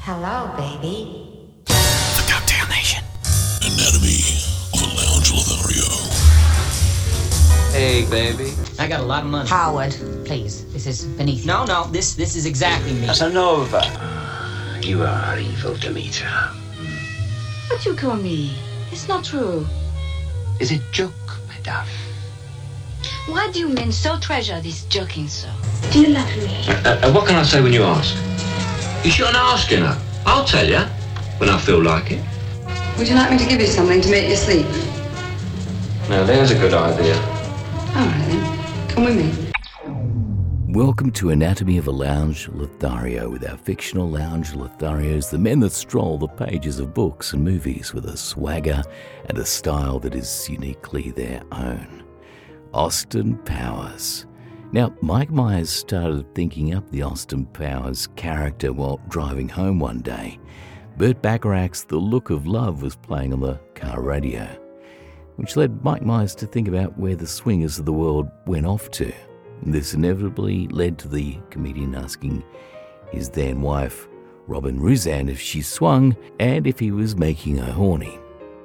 Hello, baby. The Cocktail Nation. Anatomy of a Lounge Lothario. Hey, baby. I got a lot of money. Howard, please. This is beneath you. No, this is exactly me. Casanova. You are evil, Demeter. What you call me? It's not true. Is it joke, madame? Why do you men so treasure this joking so? Do you love me? What can I say when you ask? You shouldn't ask, you know. I'll tell you when I feel like it. Would you like me to give you something to make you sleep? Now, there's a good idea. All right, then. Come with me. Welcome to Anatomy of a Lounge Lothario, with our fictional lounge Lotharios, the men that stroll the pages of books and movies with a swagger and a style that is uniquely their own. Austin Powers. Now, Mike Myers started thinking up the Austin Powers character while driving home one day. Burt Bacharach's The Look of Love was playing on the car radio, which led Mike Myers to think about where the swingers of the world went off to. This inevitably led to the comedian asking his then wife, Robin Rouzan, if she swung and if he was making her horny.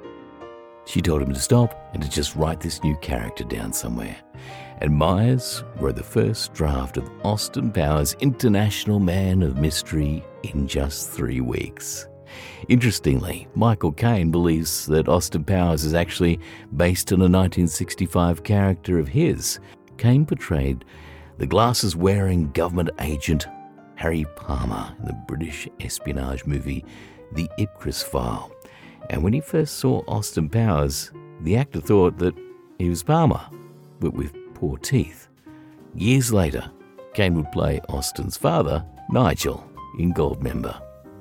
She told him to stop and to just write this new character down somewhere. And Myers wrote the first draft of Austin Powers, International Man of Mystery, in just 3 weeks. Interestingly, Michael Caine believes that Austin Powers is actually based on a 1965 character of his. Caine portrayed the glasses-wearing government agent Harry Palmer in the British espionage movie The Ipcress File. And when he first saw Austin Powers, the actor thought that he was Palmer, but with poor teeth. Years later, Caine would play Austin's father, Nigel, in Goldmember.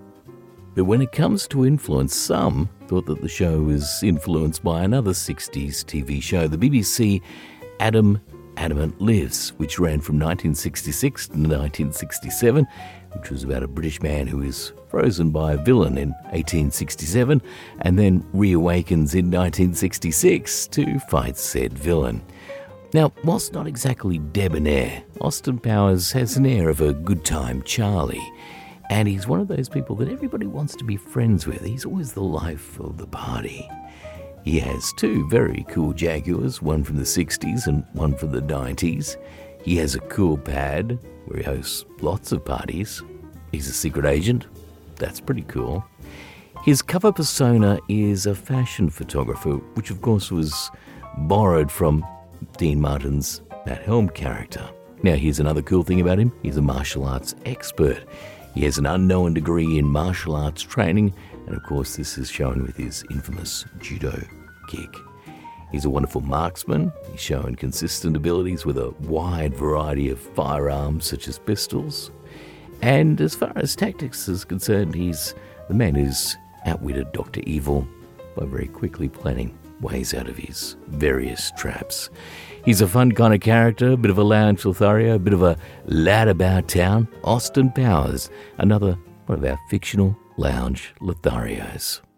But when it comes to influence, some thought that the show was influenced by another 60s TV show, the BBC Adam Adamant Lives, which ran from 1966 to 1967, which was about a British man who is frozen by a villain in 1867 and then reawakens in 1966 to fight said villain. Now, whilst not exactly debonair, Austin Powers has an air of a good time Charlie, and he's one of those people that everybody wants to be friends with. He's always the life of the party. He has 2 very cool Jaguars, one from the 60s and one from the 90s. He has a cool pad where he hosts lots of parties. He's a secret agent. That's pretty cool. His cover persona is a fashion photographer, which of course was borrowed from Dean Martin's Matt Helm character. Now, here's another cool thing about him. He's a martial arts expert. He has an unknown degree in martial arts training, and of course this is shown with his infamous judo kick. He's a wonderful marksman. He's shown consistent abilities with a wide variety of firearms such as pistols. And as far as tactics is concerned, he's the man who's outwitted Dr. Evil by very quickly planning ways out of his various traps. He's a fun kind of character, a bit of a lounge Lothario, a bit of a lad about town. Austin Powers, another one of our fictional lounge Lotharios.